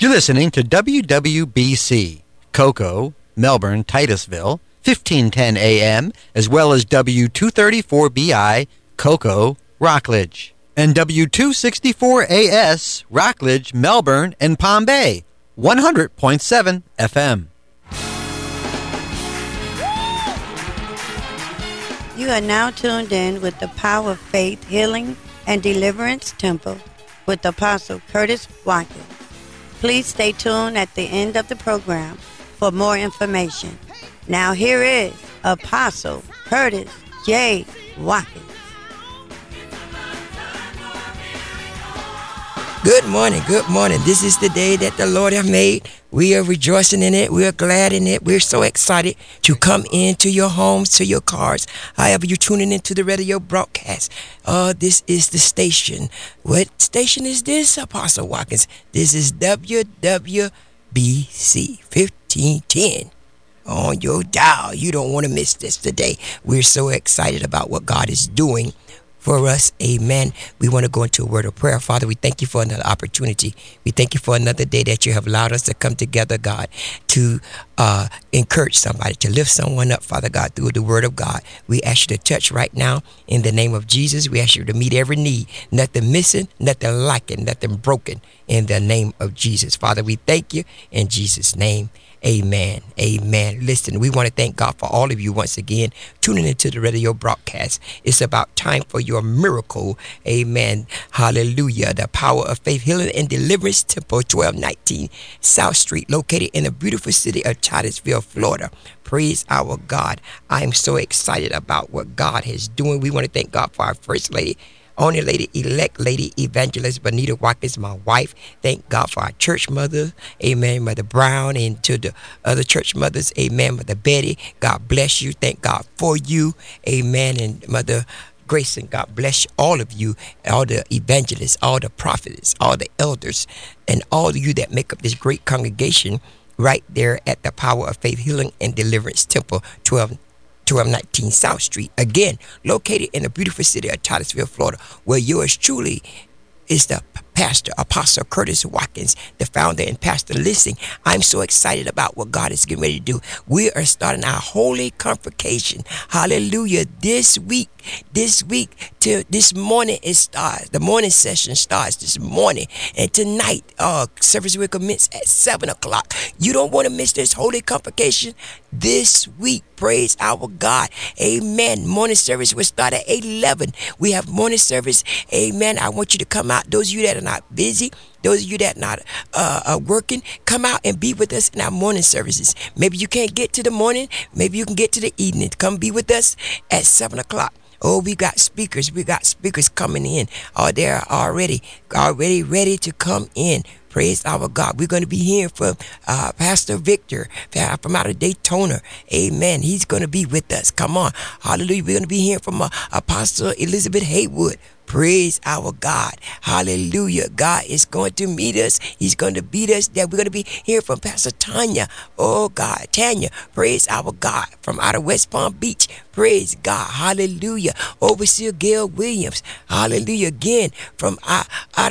You're listening to WWBC, Cocoa, Melbourne, Titusville, 1510 AM, as well as W234BI, Cocoa, Rockledge, and W264AS, Rockledge, Melbourne, and Palm Bay, 100.7 FM. You are now tuned in with the Power of Faith Healing and Deliverance Temple with Apostle Curtis Watkins. Please stay tuned at the end of the program for more information. Now here is Apostle Curtis J. Watkins. Good morning, good morning. This is the day that the Lord has made. We are rejoicing in it. We are glad in it. We're so excited to come into your homes, to your cars, however you're tuning into the radio broadcast. This is the station. What station is this, Apostle Watkins? This is WWBC 1510 on your dial. You don't want to miss this today. We're so excited about what God is doing for us. Amen. We want to go into a word of prayer. Father, we thank you for another opportunity. We thank you for another day that you have allowed us to come together, God, to encourage somebody, to lift someone up, Father God, through the word of God. We ask you to touch right now in the name of Jesus. We ask you to meet every need, nothing missing, nothing lacking, nothing broken in the name of Jesus. Father, we thank you in Jesus' name. Amen. Amen. Listen, we want to thank God for all of you once again tuning into the radio broadcast. It's about time for your miracle. Amen. Hallelujah. The Power of Faith Healing and Deliverance Temple, 1219 South Street, located in the beautiful city of Titusville, Florida. Praise our God. I am so excited about what God is doing. We want to thank God for our First Lady, only lady, elect lady, evangelist Bonita Watkins, my wife. Thank God for our church mother, amen, Mother Brown, and to the other church mothers, amen, Mother Betty. God bless you. Thank God for you, amen, and Mother Grayson. God bless all of you, all the evangelists, all the prophets, all the elders, and all of you that make up this great congregation right there at the Power of Faith Healing and Deliverance Temple, 1219 South Street, again located in the beautiful city of Titusville, Florida, where yours truly is the pastor, Apostle Curtis Watkins, the founder and pastor. Listen, I'm so excited about what God is getting ready to do. We are starting our holy convocation. Hallelujah. This week till this morning it starts. The morning session starts this morning, and tonight service will commence at 7 o'clock. You don't want to miss this holy convocation this week. Praise our God. Amen. Morning service will start at 11. We have morning service. Amen. I want you to come out. Those of you that are not busy, those of you that are not working, come out and be with us in our morning services. Maybe you can't get to the morning. Maybe you can get to the evening. Come be with us at 7 o'clock. Oh, we got speakers. We got speakers coming in. Oh, they're already ready to come in. Praise our God. We're going to be hearing from Pastor Victor from out of Daytona. Amen. He's going to be with us. Come on. Hallelujah. We're going to be hearing from Apostle Elizabeth Haywood. Praise our God. Hallelujah. God is going to meet us. He's going to beat us. We're going to be hearing from Pastor Tanya. Oh God, Tanya. Praise our God from out of West Palm Beach. Praise God. Hallelujah. Overseer Gail Williams. Hallelujah. Again from out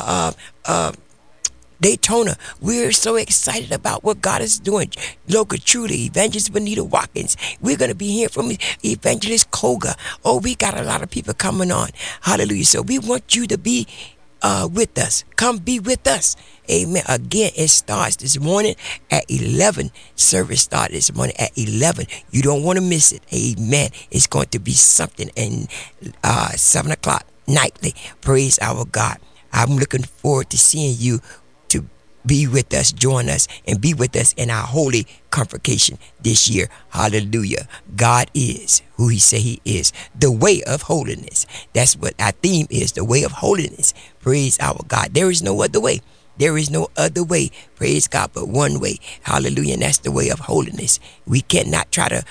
of Daytona. We're so excited about what God is doing. Local truly, Evangelist Bonita Watkins. We're going to be hearing from Evangelist Koga. Oh, we got a lot of people coming on. Hallelujah. So we want you to be with us. Come be with us. Amen. Again, it starts this morning at 11. Service started this morning at 11. You don't want to miss it. Amen. It's going to be something in 7 o'clock nightly. Praise our God. I'm looking forward to seeing you be with us, join us, and be with us in our holy convocation this year. Hallelujah. God is who he say he is, the way of holiness. That's what our theme is, the way of holiness. Praise our God. There is no other way. There is no other way, praise God, but one way. Hallelujah. And that's the way of holiness. We cannot try to,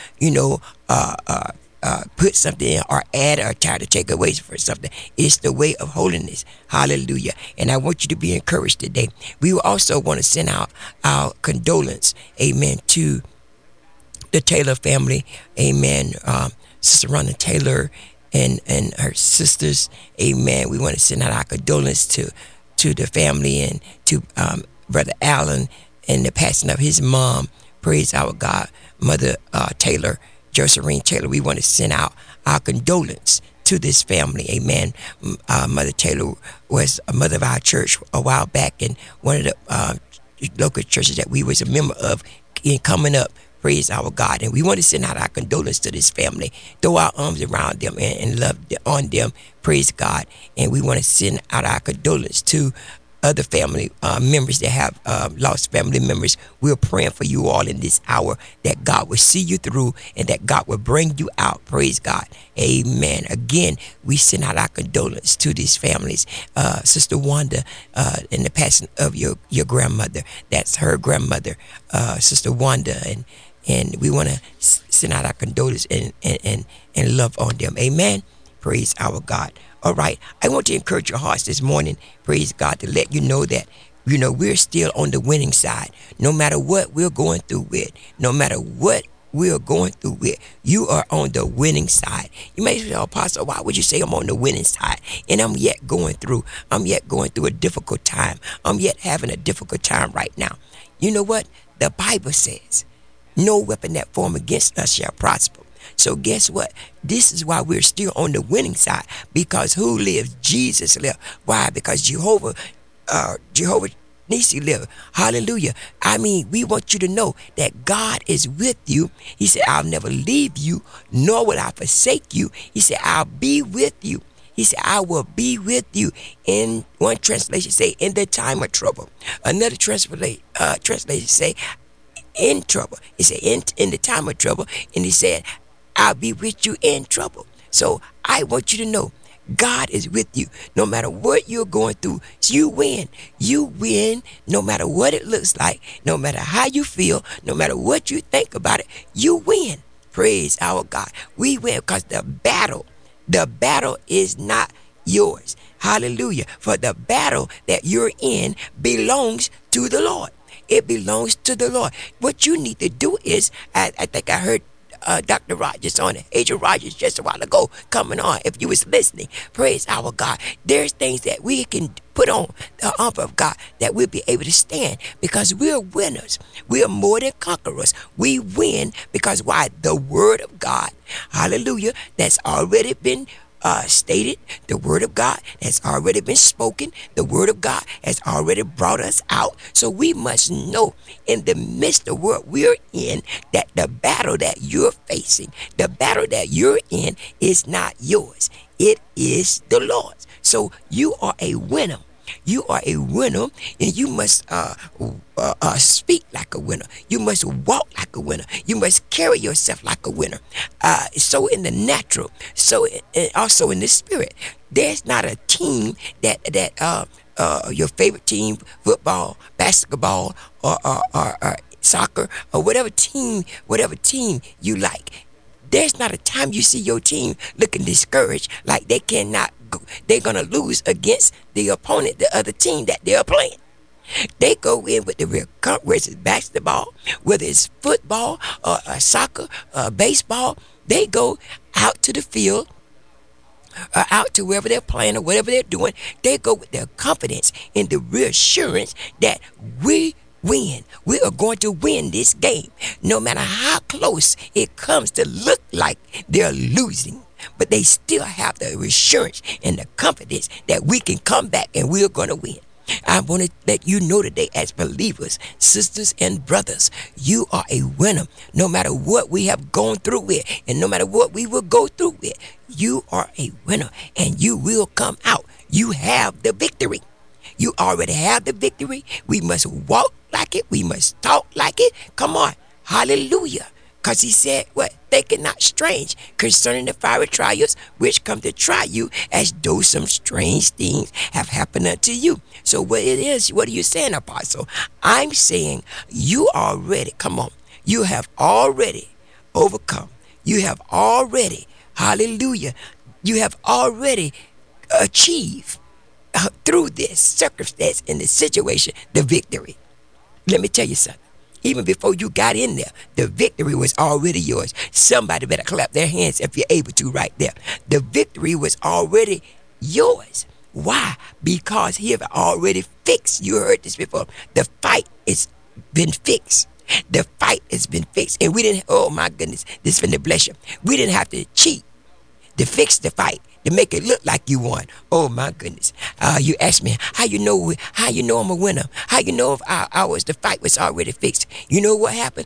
put something in or add or try to take away from something. It's the way of holiness. Hallelujah. And I want you to be encouraged today. We also want to send out our condolence, amen, to the Taylor family. Amen. Sister Rhonda Taylor and her sisters. Amen. We want to send out our condolence to the family and to Brother Allen and the passing of his mom. Praise our God. Mother Taylor, Josephine Taylor, we want to send out our condolence to this family. Amen. Mother Taylor was a mother of our church a while back, and one of the local churches that we was a member of in coming up. Praise our God. And we want to send out our condolence to this family. Throw our arms around them and love on them. Praise God. And we want to send out our condolence to other family members that have lost family members. We're praying for you all in this hour, that God will see you through and that God will bring you out. Praise God. Amen. Again, we send out our condolence to these families. Sister Wanda, in the passing of your grandmother, that's her grandmother, Sister Wanda, and we want to send out our condolence and love on them. Amen. Praise our God. All right. I want to encourage your hearts this morning, praise God, to let you know that, we're still on the winning side. No matter what we're going through with, no matter what we're going through with, you are on the winning side. You may say, Apostle, why would you say I'm on the winning side? And I'm yet going through a difficult time. I'm yet having a difficult time right now. You know what? The Bible says, no weapon that form against us shall prosper. So guess what? This is why we're still on the winning side. Because who lives? Jesus lives. Why? Because Jehovah Nisi lives. Hallelujah. I mean, we want you to know that God is with you. He said, I'll never leave you, nor will I forsake you. He said, I'll be with you. He said, I will be with you. In one translation say, in the time of trouble. Another translation say, in trouble. He said, in the time of trouble. And he said, I'll be with you in trouble. So I want you to know, God is with you. No matter what you're going through, you win. You win no matter what it looks like, no matter how you feel, no matter what you think about it, you win. Praise our God. We win because the battle is not yours. Hallelujah. For the battle that you're in belongs to the Lord. It belongs to the Lord. What you need to do is, I think I heard Dr. Rogers on it, Agent Rogers just a while ago coming on, if you was listening. Praise our God. There's things that we can put on the armor of God that we'll be able to stand because we're winners. We are more than conquerors. We win because why? The word of God, hallelujah, that's already been stated, the word of God has already been spoken. The word of God has already brought us out. So we must know in the midst of what we're in that the battle that you're facing, the battle that you're in is not yours. It is the Lord's. So you are a winner. You are a winner, and you must speak like a winner. You must walk like a winner. You must carry yourself like a winner. So in the natural, so also in the spirit. There's not a team that your favorite team, football, basketball, or soccer, or whatever team you like. There's not a time you see your team looking discouraged, like they're going to lose against the opponent, the other team that they're playing. They go in with the real whether it's basketball, whether it's football, or soccer, baseball. They go out to the field, or out to wherever they're playing or whatever they're doing. They go with their confidence and the reassurance that we win. We are going to win this game, no matter how close it comes to look like they're losing. But they still have the assurance and the confidence that we can come back and we're going to win. I want to let you know today, as believers, sisters and brothers, you are a winner. No matter what we have gone through with, and no matter what we will go through with, you are a winner and you will come out. You have the victory. You already have the victory. We must walk like it. We must talk like it. Come on. Hallelujah. Because he said, what? Think it not strange concerning the fiery trials which come to try you, as though some strange things have happened unto you. So what it is, what are you saying, Apostle? I'm saying you already, come on, you have already overcome. You have already, hallelujah, you have already achieved through this circumstance and this situation, the victory. Let me tell you something. Even before you got in there, the victory was already yours. Somebody better clap their hands if you're able to right there. The victory was already yours. Why? Because he have already fixed. You heard this before. The fight is been fixed. The fight has been fixed. And we didn't, oh my goodness, this is finna bless you. We didn't have to cheat to fix the fight, to make it look like you won. Oh my goodness. You asked me, how you know I'm a winner? How you know if the fight was already fixed? You know what happened?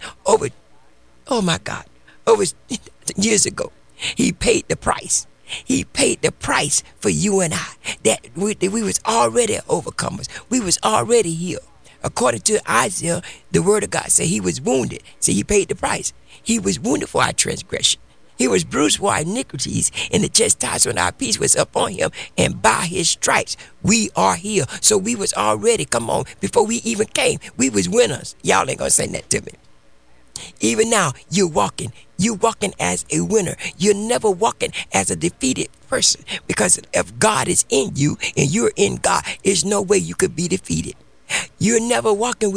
Oh my God, over years ago, he paid the price. He paid the price for you and I, that we was already overcomers. We was already healed. According to Isaiah, the word of God said he was wounded. So he paid the price. He was wounded for our transgression. He was bruised for our iniquities, and the chastisement of our peace was upon him, and by his stripes we are healed. So we was already, come on, before we even came, we was winners. Y'all ain't gonna say that to me. Even now, you're walking as a winner. You're never walking as a defeated person, because if God is in you and you're in God, there's no way you could be defeated. You're never walking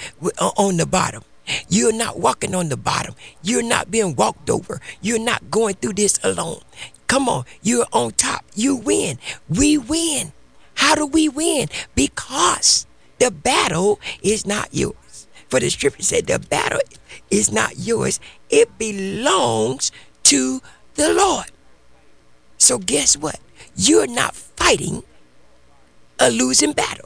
on the bottom. You're not walking on the bottom. You're not being walked over. You're not going through this alone. Come on, you're on top. You win. We win. How do we win? Because the battle is not yours. For the scripture said the battle is not yours. It belongs to the Lord. So guess what? You're not fighting a losing battle.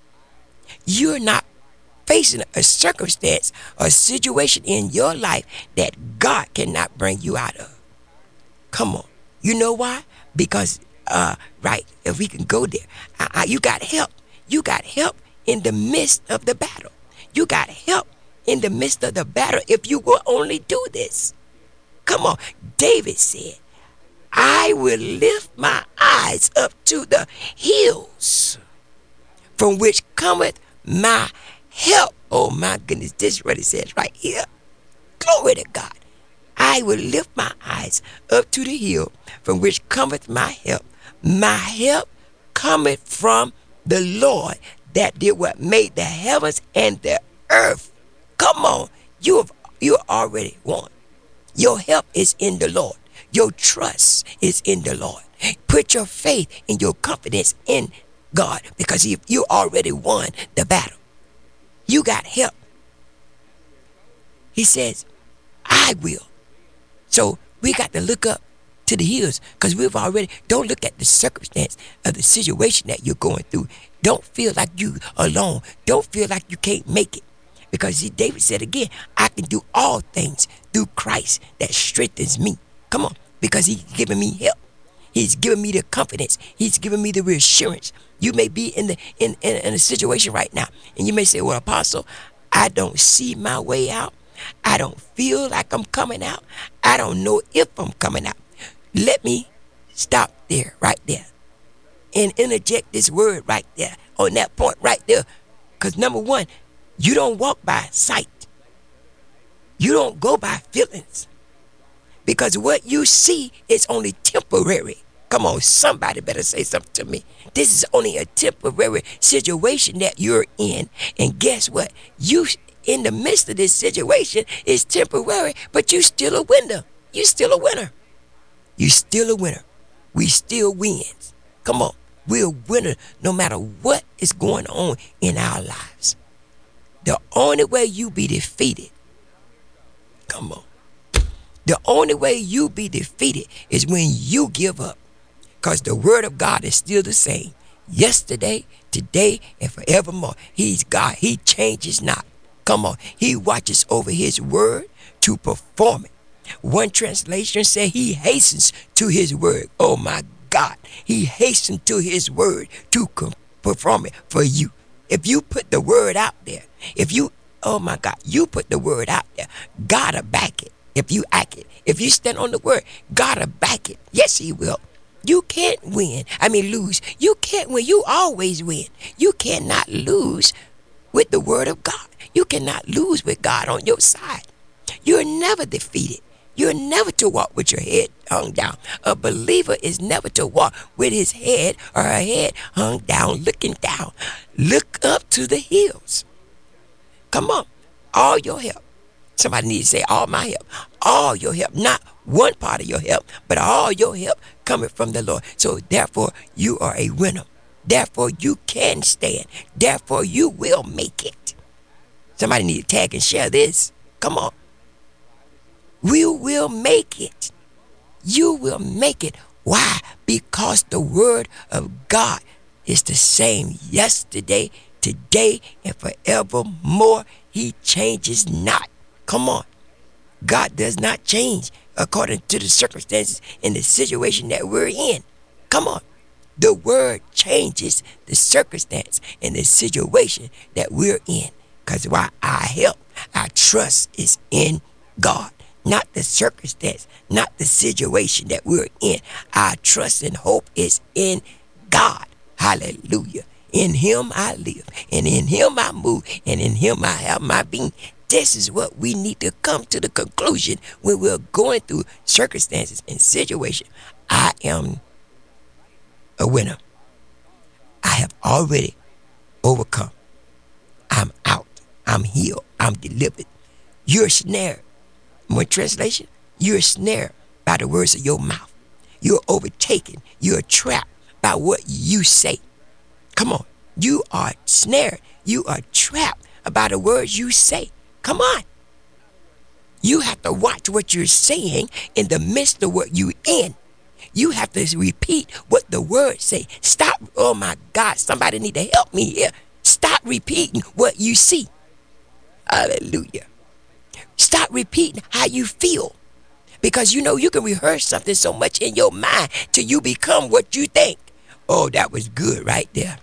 You're not facing a circumstance or situation in your life that God cannot bring you out of. Come on. You know why? Because, right, if we can go there, you got help. You got help in the midst of the battle. You got help in the midst of the battle if you will only do this. Come on. David said, I will lift my eyes up to the hills from which cometh my help. Oh my goodness, this is what it says right here. Glory to God. I will lift my eyes up to the hill from which cometh my help. My help cometh from the Lord that did what made the heavens and the earth. Come on, you already won. Your help is in the Lord. Your trust is in the Lord. Put your faith and your confidence in God, because you already won the battle. You got help. He says, I will. So we got to look up to the hills, because don't look at the circumstance of the situation that you're going through. Don't feel like you alone. Don't feel like you can't make it. Because David said again, I can do all things through Christ that strengthens me. Come on, because he's giving me help. He's giving me the confidence. He's giving me the reassurance. You may be in a situation right now, and you may say, well, Apostle, I don't see my way out. I don't feel like I'm coming out. I don't know if I'm coming out. Let me stop there, right there, and interject this word right there, on that point right there. Because number one, you don't walk by sight. You don't go by feelings. Because what you see is only temporary. Come on, somebody better say something to me. This is only a temporary situation that you're in. And guess what? You, in the midst of this situation, is temporary, but you still a winner. You still a winner. You still a winner. We still wins. Come on. We're a winner no matter what is going on in our lives. The only way you be defeated, come on. The only way you be defeated is when you give up. Because the word of God is still the same. Yesterday, today, and forevermore. He's God. He changes not. Come on. He watches over his word to perform it. One translation said he hastens to his word. Oh my God. He hastens to his word to perform it for you. If you put the word out there, oh my God, you put the word out there, God will back it. If you act it, if you stand on the word, God will back it. Yes, he will. You can't lose. You can't win. You always win. You cannot lose with the word of God. You cannot lose with God on your side. You're never defeated. You're never to walk with your head hung down. A believer is never to walk with his head or her head hung down, looking down. Look up to the hills. Come on. All your help. Somebody needs to say, all my help. All your help. Not one part of your help, but all your help coming from the Lord. So therefore, you are a winner. Therefore, you can stand. Therefore, you will make it. Somebody need to tag and share this. Come on. We will make it. You will make it. Why? Because the word of God is the same yesterday, today, and forevermore. He changes not. Come on. God does not change according to the circumstances and the situation that we're in. Come on. The word changes the circumstance and the situation that we're in. Because why? Our help, our trust is in God, not the circumstance, not the situation that we're in. Our trust and hope is in God. Hallelujah. In him I live, and in him I move, and in him I have my being. This is what we need to come to the conclusion when we're going through circumstances and situations. I am a winner. I have already overcome. I'm out. I'm healed. I'm delivered. You're snared. One translation, you're snared by the words of your mouth. You're overtaken. You're trapped by what you say. Come on. You are snared. You are trapped by the words you say. Come on. You have to watch what you're saying in the midst of what you're in. You have to repeat what the words say. Stop. Oh my God, somebody need to help me here. Stop repeating what you see. Hallelujah. Stop repeating how you feel. Because you know you can rehearse something so much in your mind till you become what you think. Oh, that was good right there.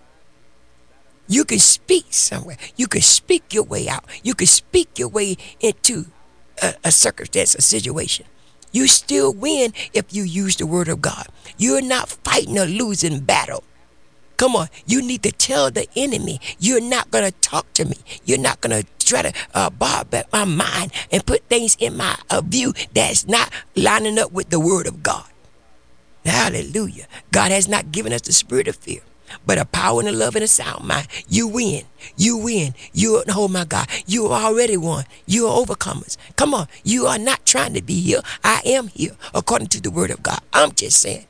You can speak somewhere. You can speak your way out. You can speak your way into a circumstance, a situation. You still win if you use the word of God. You're not fighting a losing battle. Come on, you need to tell the enemy, you're not going to talk to me. You're not going to try to bar back my mind and put things in my view that's not lining up with the word of God. Hallelujah. God has not given us the spirit of fear, but a power and a love and a sound mind. You win. You win. Oh my God, you already won. You are overcomers. Come on, you are not trying to be here. I am here according to the word of God. I'm just saying.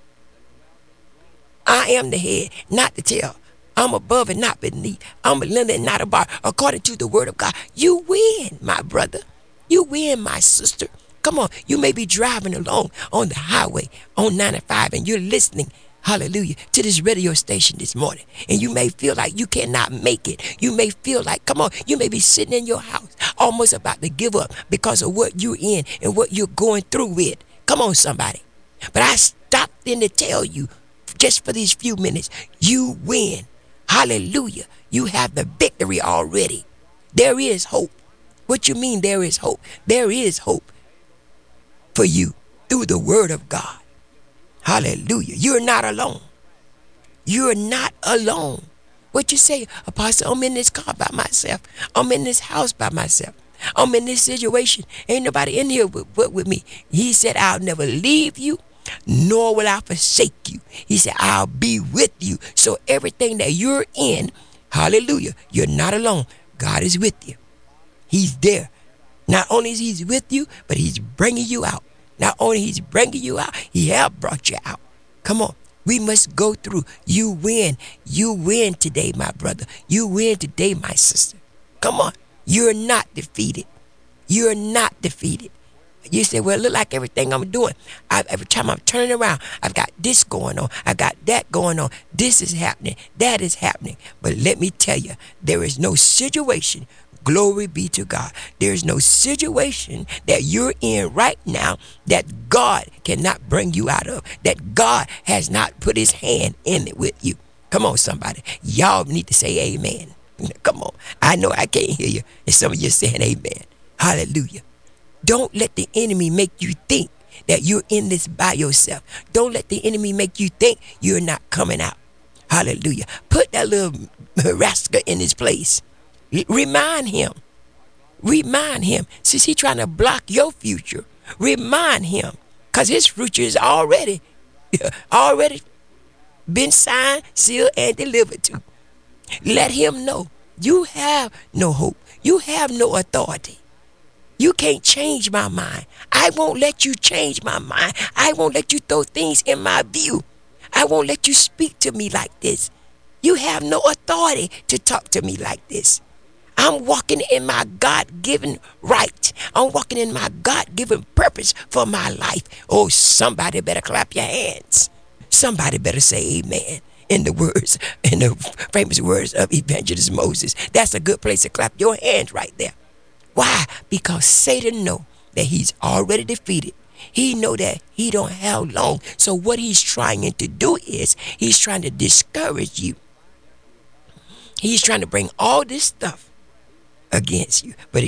I am the head, not the tail. I'm above and not beneath. I'm a lender and not a bar. According to the word of God, you win, my brother. You win, my sister. Come on, you may be driving along on the highway on 95 and you're listening, hallelujah, to this radio station this morning. And you may feel like you cannot make it. You may feel like, come on, you may be sitting in your house almost about to give up because of what you're in and what you're going through with. Come on, somebody. But I stopped in to tell you, just for these few minutes, you win. Hallelujah. You have the victory already. There is hope. What you mean there is hope? There is hope for you through the word of God. Hallelujah. You're not alone. You're not alone. What you say, Apostle, I'm in this car by myself. I'm in this house by myself. I'm in this situation. Ain't nobody in here with me. He said, I'll never leave you, nor will I forsake you. He said, I'll be with you. So everything that you're in, hallelujah, you're not alone. God is with you. He's there. Not only is he with you, but he's bringing you out. Not only he's bringing you out, he has brought you out. Come on. We must go through. You win. You win today, my brother. You win today, my sister. Come on. You're not defeated. You're not defeated. You say, well, it look like everything I'm doing. Every time I'm turning around, I've got this going on. I got that going on. This is happening. That is happening. But let me tell you, there is no situation. Glory be to God. There's no situation that you're in right now that God cannot bring you out of, that God has not put his hand in it with you. Come on, somebody. Y'all need to say amen. Come on. I know I can't hear you, and some of you saying amen. Hallelujah. Don't let the enemy make you think that you're in this by yourself. Don't let the enemy make you think you're not coming out. Hallelujah. Put that little rascal in his place. Remind him. Remind him. Since he's trying to block your future, remind him. Because his future is already been signed, sealed, and delivered to. Let him know you have no hope. You have no authority. You can't change my mind. I won't let you change my mind. I won't let you throw things in my view. I won't let you speak to me like this. You have no authority to talk to me like this. I'm walking in my God-given right. I'm walking in my God-given purpose for my life. Oh, somebody better clap your hands. Somebody better say amen. In the famous words of Evangelist Moses. That's a good place to clap your hands right there. Why? Because Satan know that he's already defeated. He know that he don't have long. So what he's trying to do is he's trying to discourage you. He's trying to bring all this stuff against you. But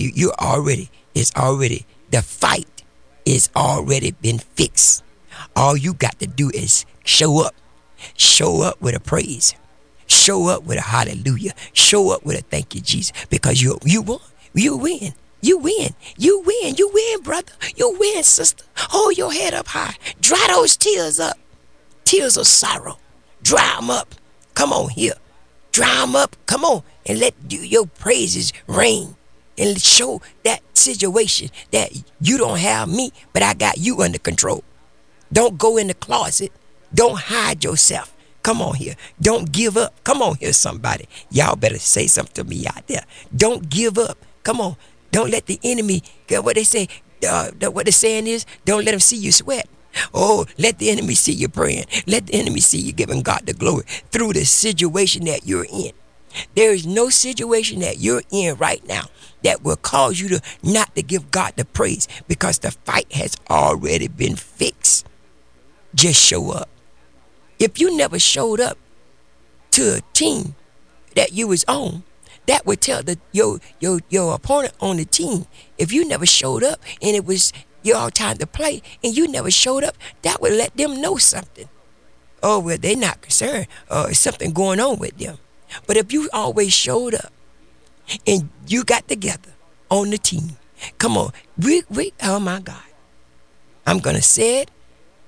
the fight is already been fixed. All you got to do is show up. Show up with a praise. Show up with a hallelujah. Show up with a thank you, Jesus. Because you won. You win. You win. You win. You win, brother. You win, sister. Hold your head up high. Dry those tears up. Tears of sorrow. Dry them up. Come on here. Dry them up. Come on. And let your praises reign. And show that situation that you don't have me, but I got you under control. Don't go in the closet. Don't hide yourself. Come on here. Don't give up. Come on here, somebody. Y'all better say something to me out there. Don't give up. Come on. Don't let the enemy, what they say, what the saying is, don't let them see you sweat. Oh, let the enemy see you praying. Let the enemy see you giving God the glory through the situation that you're in. There is no situation that you're in right now that will cause you to not to give God the praise, because the fight has already been fixed. Just show up. If you never showed up to a team that you was on, that would tell your opponent on the team. If you never showed up and it was your time to play and you never showed up, that would let them know something. Oh, well, they're not concerned. Something going on with them. But if you always showed up and you got together on the team, come on, oh my God, I'm going to say it.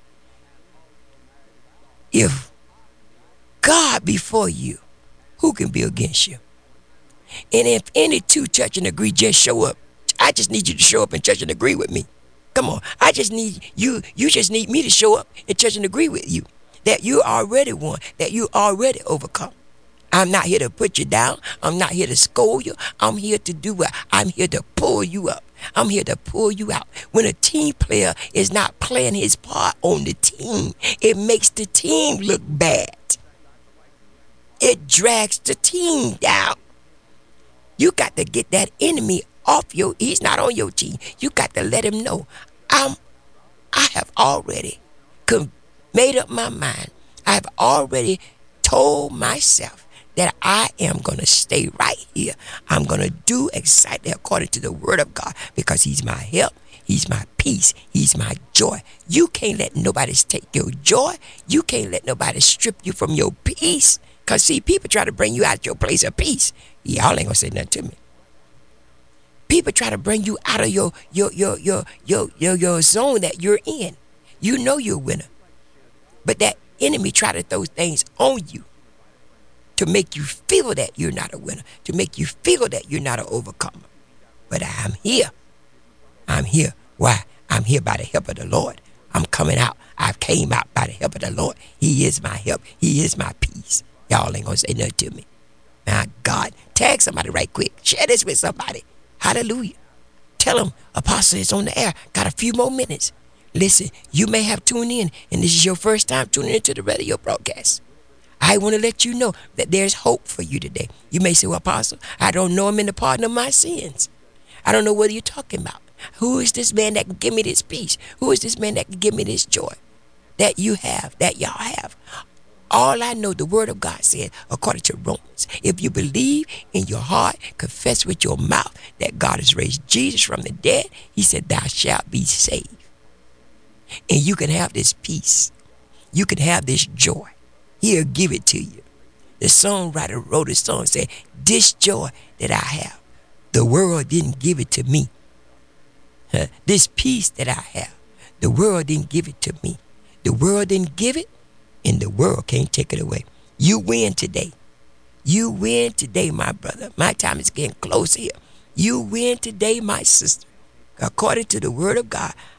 If God be for you, who can be against you? And if any two touch and agree, just show up. I just need you to show up and touch and agree with me. Come on. I just need you just need me to show up and touch and agree with you. That you already won. That you already overcome. I'm not here to put you down. I'm not here to scold you. I'm here to do what? I'm here to pull you up. I'm here to pull you out. When a team player is not playing his part on the team, it makes the team look bad. It drags the team down. You got to get that enemy off he's not on your team. You got to let him know, I have already made up my mind. I have already told myself that I am going to stay right here. I'm going to do exactly according to the word of God, because he's my help. He's my peace. He's my joy. You can't let nobody take your joy. You can't let nobody strip you from your peace. Because, see, people try to bring you out of your place of peace. Y'all ain't going to say nothing to me. People try to bring you out of your zone that you're in. You know you're a winner. But that enemy try to throw things on you to make you feel that you're not a winner, to make you feel that you're not an overcomer. But I'm here. I'm here. Why? I'm here by the help of the Lord. I'm coming out. I came out by the help of the Lord. He is my help. He is my peace. Y'all ain't gonna say nothing to me. My God. Tag somebody right quick. Share this with somebody. Hallelujah. Tell them Apostle is on the air. Got a few more minutes. Listen, you may have tuned in, and this is your first time tuning into the radio broadcast. I want to let you know that there's hope for you today. You may say, well, Apostle, I don't know him in the pardon of my sins. I don't know what you're talking about. Who is this man that can give me this peace? Who is this man that can give me this joy that you have, that y'all have? All I know, the word of God said, according to Romans, if you believe in your heart, confess with your mouth that God has raised Jesus from the dead, he said, thou shalt be saved. And you can have this peace. You can have this joy. He'll give it to you. The songwriter wrote a song and said, this joy that I have, the world didn't give it to me. This peace that I have, the world didn't give it to me. The world didn't give it, and the world can't take it away. You win today. You win today, my brother. My time is getting close here. You win today, my sister. According to the word of God,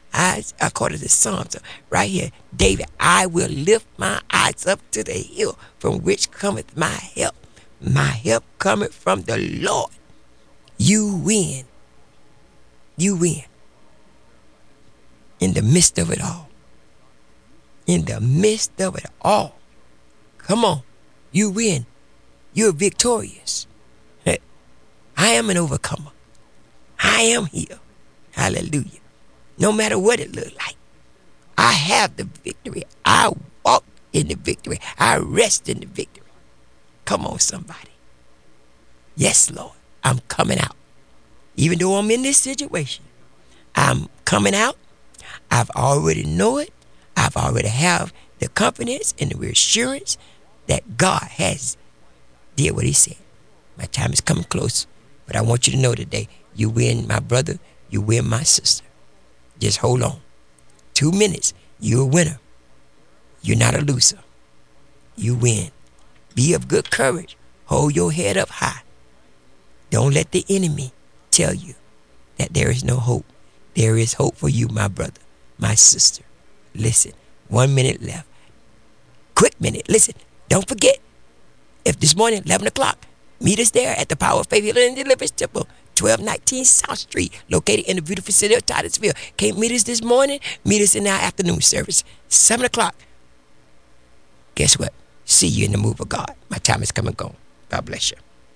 According to the Psalms, right here, David, I will lift my eyes up to the hill from which cometh my help. My help cometh from the Lord. You win. You win. In the midst of it all. In the midst of it all. Come on. You win. You're victorious. I am an overcomer. I am here. Hallelujah. No matter what it looks like. I have the victory. I walk in the victory. I rest in the victory. Come on, somebody. Yes, Lord. I'm coming out. Even though I'm in this situation, I'm coming out. I've already know it. I've already have the confidence and the reassurance that God has did what he said. My time is coming close, but I want you to know today, you win, my brother, you win, my sister. Just hold on. 2 minutes, you're a winner. You're not a loser. You win. Be of good courage. Hold your head up high. Don't let the enemy tell you that there is no hope. There is hope for you, my brother, my sister. Listen, 1 minute left. Quick minute. Listen, don't forget. If this morning, 11 o'clock, meet us there at the Power of Faith Healing and Deliverance Temple, 1219 South Street, located in the beautiful city of Titusville. Can't meet us this morning? Meet us in our afternoon service, 7 o'clock. Guess what? See you in the move of God. My time is come and gone. God bless you.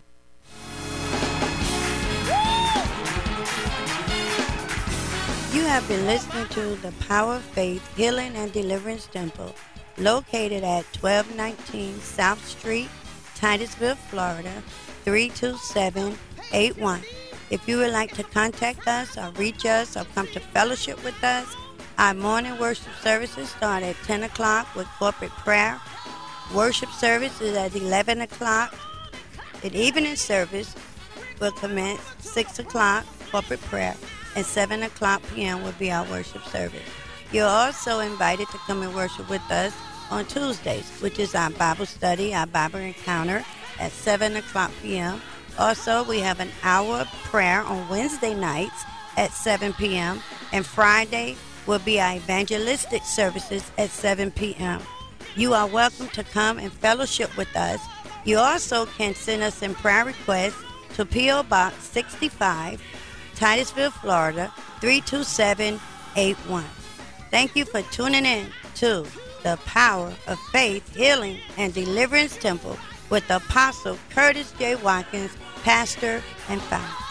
You have been listening to the Power of Faith Healing and Deliverance Temple, located at 1219 South Street, Titusville, Florida, 32781. If you would like to contact us or reach us or come to fellowship with us, our morning worship services start at 10 o'clock with corporate prayer. Worship service is at 11 o'clock. An evening service will commence 6 o'clock, corporate prayer, and 7 o'clock p.m. will be our worship service. You're also invited to come and worship with us on Tuesdays, which is our Bible study, our Bible encounter at 7 o'clock p.m. Also, we have an hour of prayer on Wednesday nights at 7 p.m. and Friday will be our evangelistic services at 7 p.m. You are welcome to come and fellowship with us. You also can send us in prayer requests to P.O. Box 65, Titusville, Florida, 32781. Thank you for tuning in to the Power of Faith, Healing, and Deliverance Temple with Apostle Curtis J. Watkins, pastor and founder.